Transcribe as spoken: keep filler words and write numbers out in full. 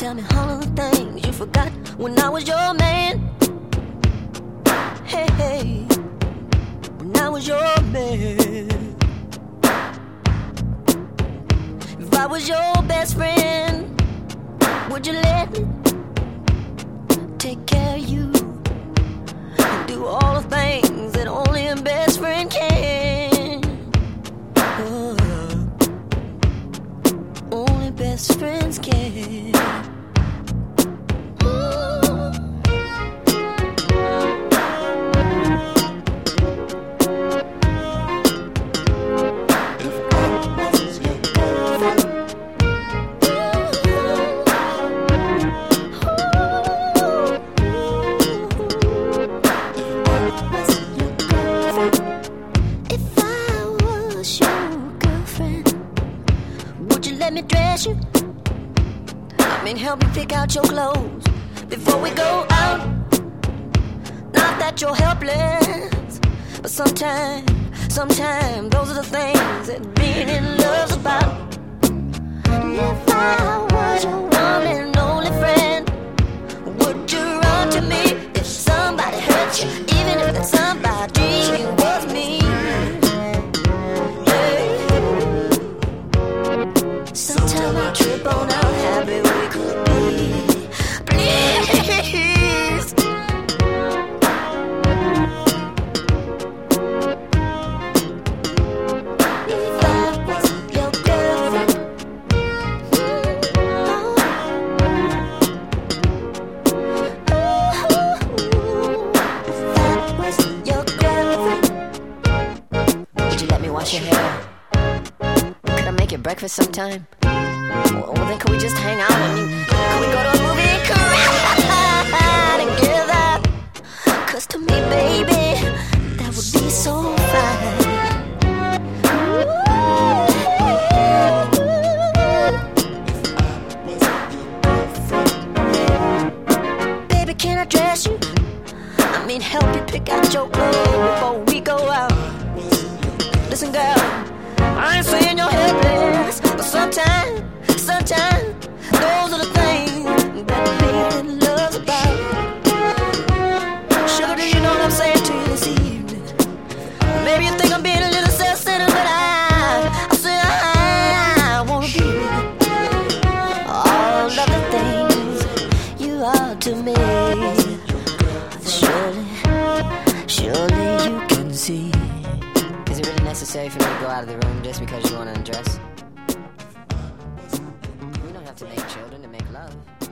tell me all of the things you forgot when I was your man. Hey, hey, when I was your man. If I was your best friend, would you let me take care of you and do all the things that only a best friend can? Oh, only best friends can. Let me dress you, I mean help you pick out your clothes before we go out. Not that you're helpless, but sometimes, sometimes those are the things that being in love's about. And if I was your one and only friend, would you run to me if somebody hurt you, even if that somebody was me? Sometimes I trip on how happy we could be. Please. If I was your girlfriend, oh, if I was your girlfriend, would you let me wash your hair? Could I make you breakfast sometime? Well, then could we just hang out and you, could we go to a movie and cry together? Cause to me, baby, that would be so fine. Baby, can I dress you? I mean help you pick out your clothes before we go out. Listen, girl, I ain't saying you're helpless, but sometimes, sometimes, those are the things that being love's about. Sugar, do you know what I'm saying to you this evening? Maybe you think I'm being a little self-centered, but I, I say I, I wanna be all of the things you are to me. Surely, surely you can see. Is it really necessary for me to go out of the room just because you want to undress? We don't have to make children to make love.